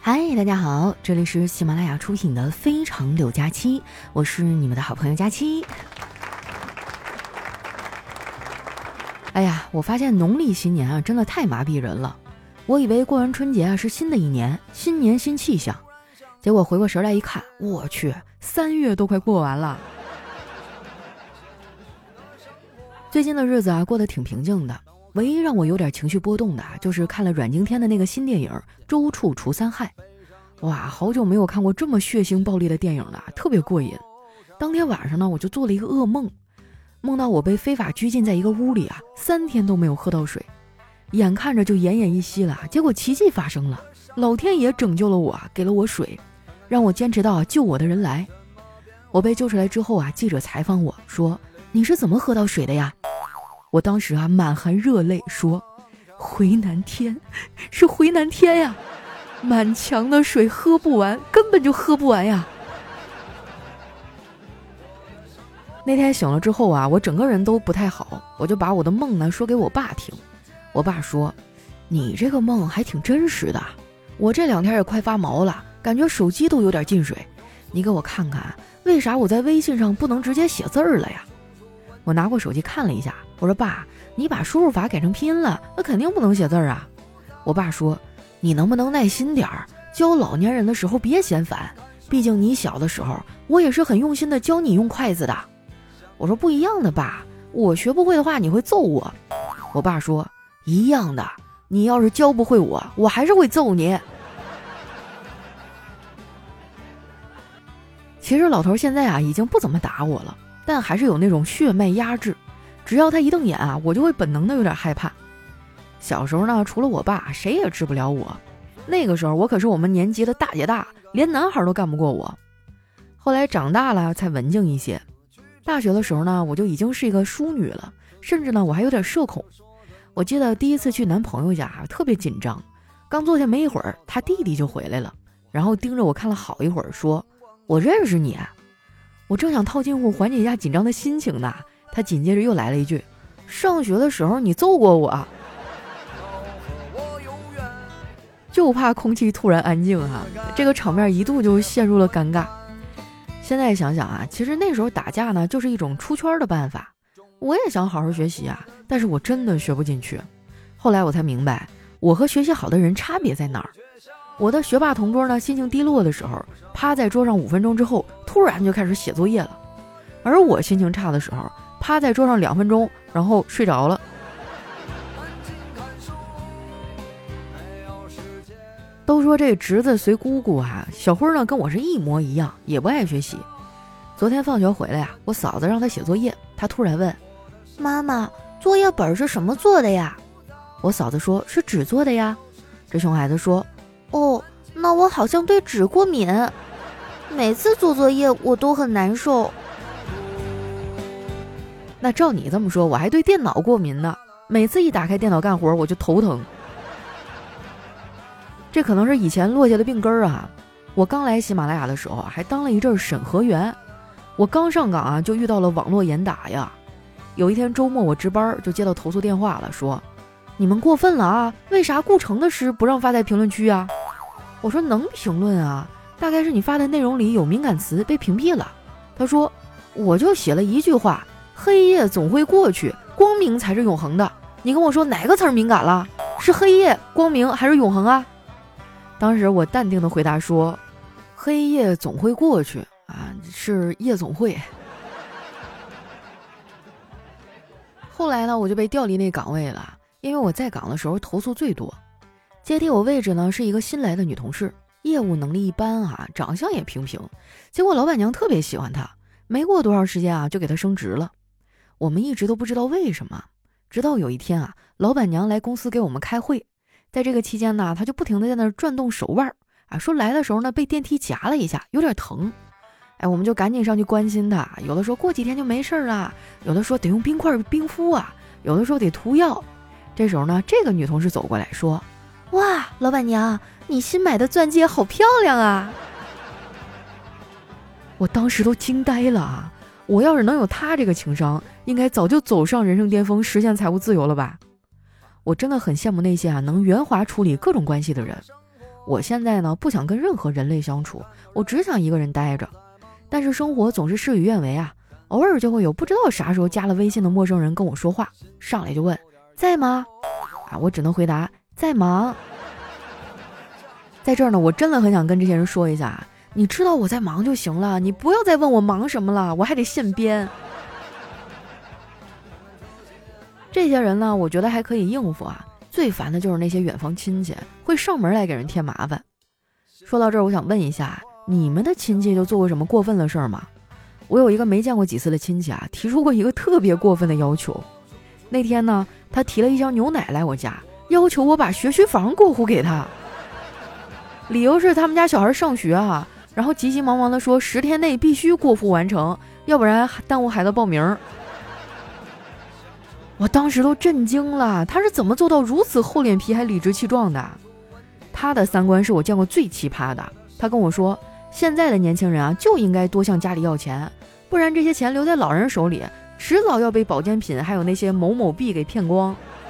嗨，大家好，这里是喜马拉雅出品的非常柳佳期，我是你们的好朋友佳期。哎呀，我发现农历新年啊，真的太麻痹人了。我以为过完春节啊是新的一年，新年新气象，结果回过神来一看，我去，3月都快过完了。最近的日子啊，过得挺平静的。唯一让我有点情绪波动的就是看了阮经天的那个新电影《周处除三害》。哇，好久没有看过这么血腥暴力的电影了，特别过瘾。当天晚上呢，我就做了一个噩梦，梦到我被非法拘禁在一个屋里啊，3天都没有喝到水，眼看着就奄奄一息了，结果奇迹发生了，老天爷拯救了我，给了我水，让我坚持到救我的人来。我被救出来之后啊，记者采访我说：“你是怎么喝到水的呀？”我当时啊满含热泪说：“回南天，是回南天呀，满墙的水喝不完，根本就喝不完呀。”那天醒了之后啊，我整个人都不太好，我就把我的梦呢说给我爸听。我爸说：“你这个梦还挺真实的，我这2天也快发毛了，感觉手机都有点进水，你给我看看，为啥我在微信上不能直接写字儿了呀？”我拿过手机看了一下，我说：“爸，你把输入法改成拼音了，那肯定不能写字儿啊。”我爸说：“你能不能耐心点儿，教老年人的时候别嫌烦，毕竟你小的时候，我也是很用心的教你用筷子的。”我说：“不一样的爸，我学不会的话你会揍我。”我爸说：“一样的，你要是教不会我还是会揍你。”其实老头现在啊已经不怎么打我了，但还是有那种血脉压制，只要他一瞪眼啊，我就会本能的有点害怕。小时候呢，除了我爸，谁也治不了我。那个时候我可是我们年级的大姐大，连男孩都干不过我。后来长大了才文静一些。大学的时候呢，我就已经是一个淑女了，甚至呢我还有点社恐。我记得第一次去男朋友家特别紧张，刚坐下没一会儿，他弟弟就回来了，然后盯着我看了好一会儿，说：“我认识你啊。”我正想套近乎缓解一下紧张的心情呢，他紧接着又来了一句：“上学的时候你揍过我。”就怕空气突然安静哈，这个场面一度就陷入了尴尬。现在想想啊，其实那时候打架呢就是一种出圈的办法。我也想好好学习啊，但是我真的学不进去。后来我才明白，我和学习好的人差别在哪儿。我的学霸同桌呢，心情低落的时候，趴在桌上5分钟之后，突然就开始写作业了；而我心情差的时候，趴在桌上2分钟，然后睡着了。都说这侄子随姑姑啊，小辉呢跟我是一模一样，也不爱学习。昨天放学回来呀，我嫂子让他写作业，他突然问：“妈妈，作业本是什么做的呀？”我嫂子说：“是纸做的呀。”这熊孩子说：“哦，那我好像对纸过敏，每次做作业我都很难受。”那照你这么说，我还对电脑过敏呢，每次一打开电脑干活我就头疼。这可能是以前落下的病根儿啊。我刚来喜马拉雅的时候还当了一阵审核员，我刚上岗啊就遇到了网络严打呀。有一天周末我值班就接到投诉电话了，说：“你们过分了啊，为啥顾城的诗不让发在评论区啊？”我说：“能评论啊，大概是你发的内容里有敏感词被屏蔽了。”他说：“我就写了一句话，黑夜总会过去，光明才是永恒的，你跟我说哪个词儿敏感了？是黑夜、光明还是永恒啊？”当时我淡定的回答说：“黑夜总会过去啊，是夜总会。”后来呢，我就被调离那岗位了，因为我在岗的时候投诉最多。接替我位置呢是一个新来的女同事，业务能力一般啊，长相也平平，结果老板娘特别喜欢她，没过多长时间啊就给她升职了。我们一直都不知道为什么，直到有一天啊，老板娘来公司给我们开会。在这个期间呢，他就不停地在那儿转动手腕啊，说来的时候呢被电梯夹了一下，有点疼。我们就赶紧上去关心他，有的说过几天就没事了，有的说得用冰块冰敷啊，有的说得涂药。这时候呢，这个女同事走过来说：“哇，老板娘，你新买的钻戒好漂亮啊！”我当时都惊呆了啊！我要是能有她这个情商，应该早就走上人生巅峰，实现财务自由了吧？我真的很羡慕那些能圆滑处理各种关系的人。 我现在呢不想跟任何人类相处，我只想一个人待着。但是生活总是事与愿违啊，偶尔就会有不知道啥时候加了微信的陌生人跟我说话，上来就问在吗？我只能回答在忙。在这儿呢，我真的很想跟这些人说一下，你知道我在忙就行了，你不要再问我忙什么了，我还得现编。这些人呢，我觉得还可以应付啊，最烦的就是那些远房亲戚，会上门来给人添麻烦。说到这儿，我想问一下，你们的亲戚就做过什么过分的事儿吗？我有一个没见过几次的亲戚啊，提出过一个特别过分的要求。那天呢，他提了一箱牛奶来我家，要求我把学区房过户给他。理由是他们家小孩上学啊，然后急急忙忙地说10天内必须过户完成，要不然耽误孩子报名。我当时都震惊了，他是怎么做到如此厚脸皮还理直气壮的？他的三观是我见过最奇葩的。他跟我说，现在的年轻人啊，就应该多向家里要钱，不然这些钱留在老人手里，迟早要被保健品还有那些某某币给骗光。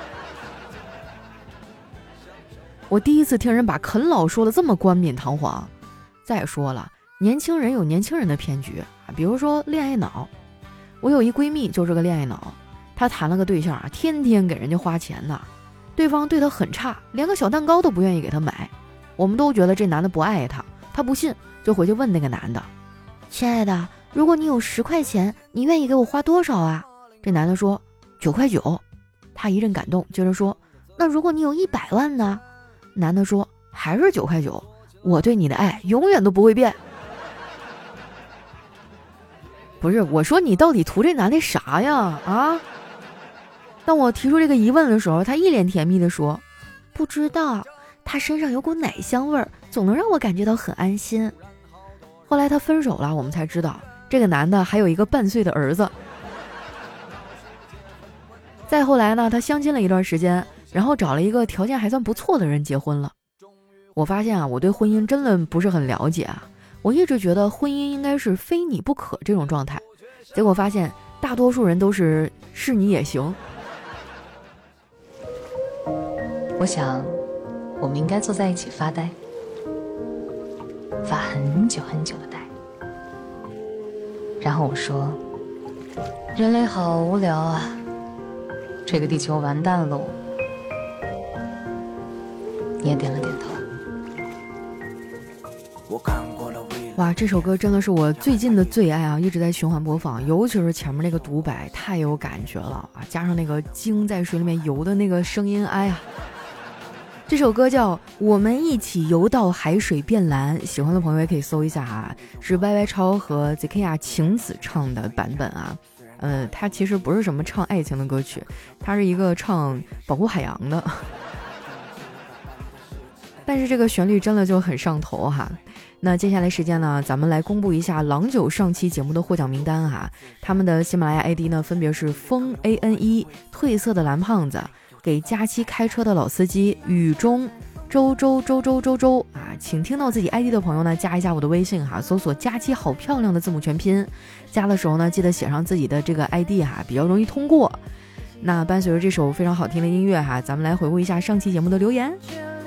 我第一次听人把啃老说的这么冠冕堂皇。再说了，年轻人有年轻人的骗局，比如说恋爱脑。我有一闺蜜就是个恋爱脑，她谈了个对象啊，天天给人家花钱呢，对方对她很差，连个小蛋糕都不愿意给她买。我们都觉得这男的不爱她，她不信，就回去问那个男的，亲爱的，如果你有10块钱，你愿意给我花多少啊？这男的说9块9。她一阵感动，接着说，那如果你有100万呢？男的说还是9块9，我对你的爱永远都不会变。不是，我说你到底图这男的啥呀？啊！当我提出这个疑问的时候，他一脸甜蜜的说，不知道，他身上有股奶香味儿，总能让我感觉到很安心。后来他分手了，我们才知道这个男的还有一个半岁的儿子。再后来呢，他相亲了一段时间，然后找了一个条件还算不错的人结婚了。我发现啊，我对婚姻真的不是很了解啊，我一直觉得婚姻应该是非你不可这种状态，结果发现大多数人都是你也行。 我想我们应该坐在一起发呆，发很久很久的呆。然后我说，人类好无聊啊，这个地球完蛋喽。你也点了点头。 哇，这首歌真的是我最近的最爱啊，一直在循环播放，尤其是前面那个独白太有感觉了啊，加上那个鲸在水里面游的那个声音，哎呀，这首歌叫《我们一起游到海水变蓝》，喜欢的朋友也可以搜一下啊，是 YY 超和 ZKIA 晴子唱的版本啊。它其实不是什么唱爱情的歌曲，它是一个唱保护海洋的。但是这个旋律真的就很上头哈。那接下来时间呢，咱们来公布一下郎酒上期节目的获奖名单哈。他们的喜马拉雅 ID 呢分别是风 ANE、褪色的蓝胖子、给佳期开车的老司机、雨中、周啊，请听到自己 ID 的朋友呢加一下我的微信哈，搜索佳期好漂亮的字母全拼，加的时候呢记得写上自己的这个 ID 哈，比较容易通过。那伴随着这首非常好听的音乐哈，咱们来回顾一下上期节目的留言。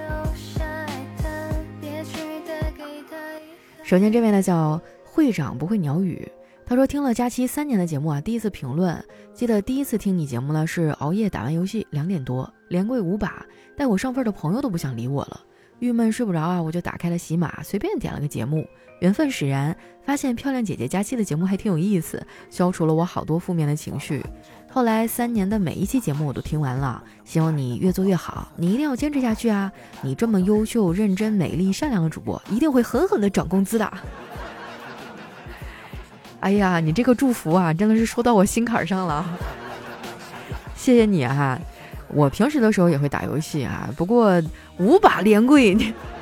首先这位呢叫会长不会鸟语，他说听了佳期3年的节目啊，第一次评论，记得第一次听你节目呢是熬夜打完游戏2点多，连跪5把，带我上分的朋友都不想理我了，郁闷睡不着啊，我就打开了喜马，随便点了个节目，缘分使然，发现漂亮姐姐佳期的节目还挺有意思，消除了我好多负面的情绪。后来3年的每一期节目我都听完了，希望你越做越好，你一定要坚持下去啊！你这么优秀、认真、美丽、善良的主播，一定会狠狠的涨工资的。哎呀，你这个祝福啊，真的是说到我心坎上了，谢谢你啊！我平时的时候也会打游戏啊，不过5把连跪，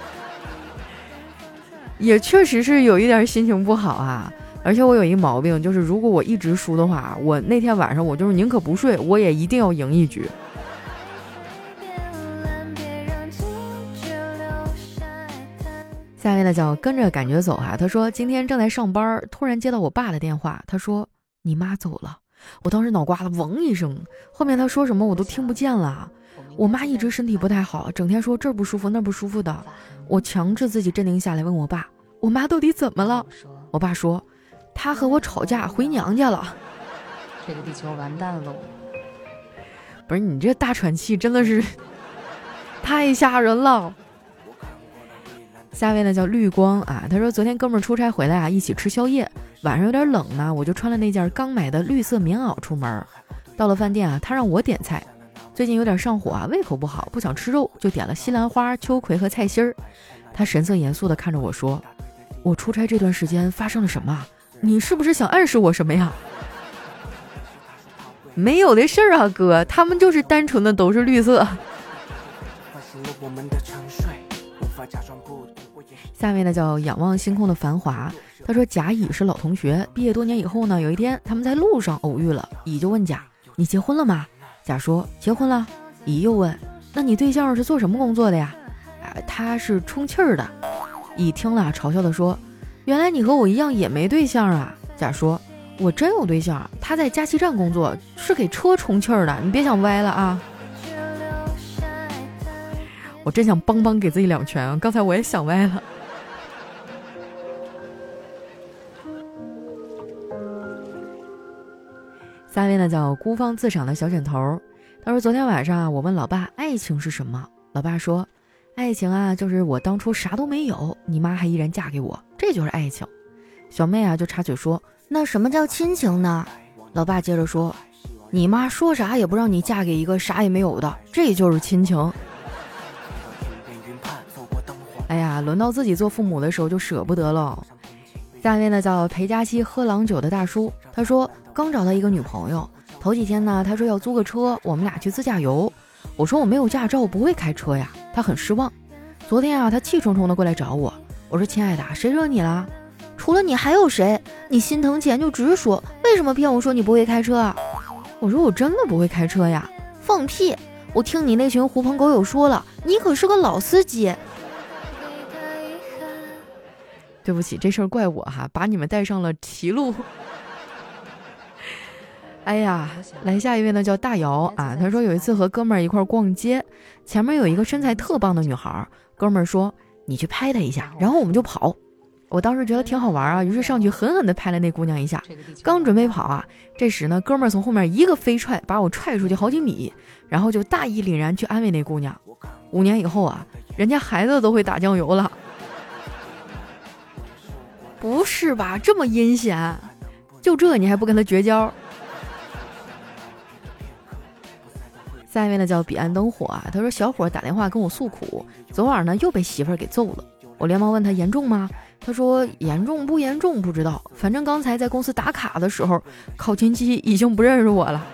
也确实是有一点心情不好啊。而且我有一个毛病，就是如果我一直输的话，我那天晚上我就是宁可不睡，我也一定要赢一局。下面呢叫跟着感觉走哈，他说今天正在上班，突然接到我爸的电话，他说你妈走了， 我当时脑瓜子嗡一声，后面他说什么我都听不见了。我妈一直身体不太好，整天说这儿不舒服那儿不舒服的。我强制自己镇定下来，问我爸，我妈到底怎么了？我爸说，她和我吵架回娘家了。 这个地球完蛋了。 不是，你这大喘气真的是太吓人了。下位呢叫绿光啊，他说昨天哥们儿出差回来啊，一起吃宵夜，晚上有点冷呢，我就穿了那件刚买的绿色棉袄出门。到了饭店啊，他让我点菜，最近有点上火啊，胃口不好，不想吃肉，就点了西兰花、秋葵和菜心儿。他神色严肃地看着我说，我出差这段时间发生了什么？你是不是想暗示我什么呀？没有的事儿啊哥，他们就是单纯的都是绿色。下面呢叫仰望星空的繁华，他说甲乙是老同学，毕业多年以后呢，有一天他们在路上偶遇了，乙就问甲，你结婚了吗？甲说结婚了。乙又问，那你对象是做什么工作的呀？他是充气儿的。乙听了嘲笑的说，原来你和我一样也没对象啊。甲说，我真有对象，他在加气站工作，是给车充气儿的，你别想歪了啊。我真想邦邦给自己两拳啊，刚才我也想歪了。下面呢叫孤芳自赏的小枕头，他说昨天晚上我问老爸爱情是什么，老爸说爱情啊就是我当初啥都没有，你妈还依然嫁给我，这就是爱情。小妹啊就插嘴说，那什么叫亲情呢？老爸接着说，你妈说啥也不让你嫁给一个啥也没有的，这就是亲情。哎呀，轮到自己做父母的时候就舍不得了。下面呢叫陪佳期喝郎酒的大叔，他说刚找到一个女朋友，头几天呢他说要租个车，我们俩去自驾游。我说我没有驾照，不会开车呀，他很失望。昨天啊他气冲冲的过来找我，我说亲爱的，谁惹你了？除了你还有谁？你心疼钱就直说，为什么骗我说你不会开车啊？我说我真的不会开车呀。放屁，我听你那群狐朋狗友说了，你可是个老司机。对不起，这事儿怪我哈，把你们带上了歧路。哎呀，来下一位呢叫大姚啊，他说有一次和哥们儿一块逛街，前面有一个身材特棒的女孩，哥们儿说你去拍她一下，然后我们就跑。我当时觉得挺好玩啊，于是上去狠狠地拍了那姑娘一下，刚准备跑啊，这时呢哥们儿从后面一个飞踹把我踹出去好几米，然后就大义凛然去安慰那姑娘。5年以后啊，人家孩子都会打酱油了。不是吧，这么阴险，就这你还不跟他绝交？下一位呢叫彼岸灯火啊，他说小伙打电话跟我诉苦，昨晚呢又被媳妇儿给揍了。我连忙问他严重吗？他说严重不严重不知道，反正刚才在公司打卡的时候，考勤机已经不认识我了。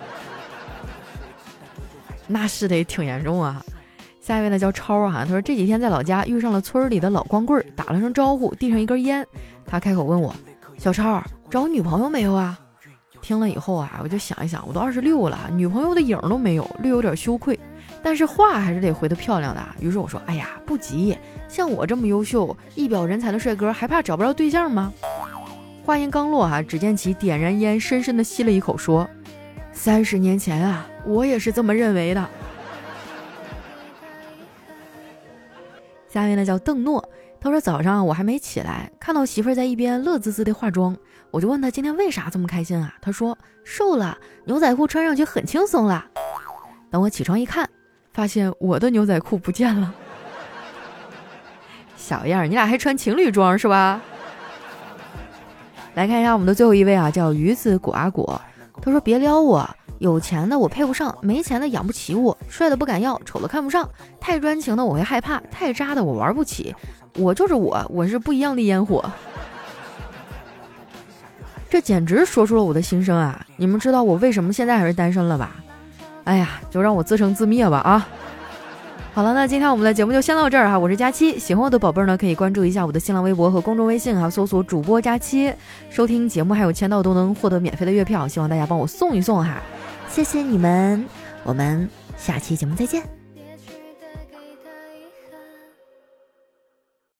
那是得挺严重啊。下一位呢叫超啊，他说这几天在老家遇上了村里的老光棍，打了声招呼，递上一根烟，他开口问我，小超找女朋友没有啊？听了以后啊，我就想一想，我都26了，女朋友的影都没有，略有点羞愧，但是话还是得回得漂亮的。于是我说，哎呀不急，像我这么优秀一表人才的帅哥还怕找不着对象吗？话音刚落啊，只见其点燃烟，深深地吸了一口，说30年前啊，我也是这么认为的。下面呢叫邓诺，他说早上我还没起来，看到媳妇儿在一边乐滋滋的化妆，我就问他今天为啥这么开心啊？他说瘦了，牛仔裤穿上去很轻松了。等我起床一看，发现我的牛仔裤不见了。小样，你俩还穿情侣装是吧？来看一下我们的最后一位啊，叫鱼子果啊果，他说别撩我，有钱的我配不上，没钱的养不起我，帅的不敢要，丑的看不上，太专情的我会害怕，太渣的我玩不起，我就是我是不一样的烟火。这简直说出了我的心声啊！你们知道我为什么现在还是单身了吧？哎呀，就让我自生自灭吧啊！好了，那今天我们的节目就先到这儿哈，我是佳期，喜欢我的宝贝儿呢，可以关注一下我的新浪微博和公众微信哈，搜索主播佳期，收听节目还有签到都能获得免费的月票，希望大家帮我送一送哈，谢谢你们，我们下期节目再见。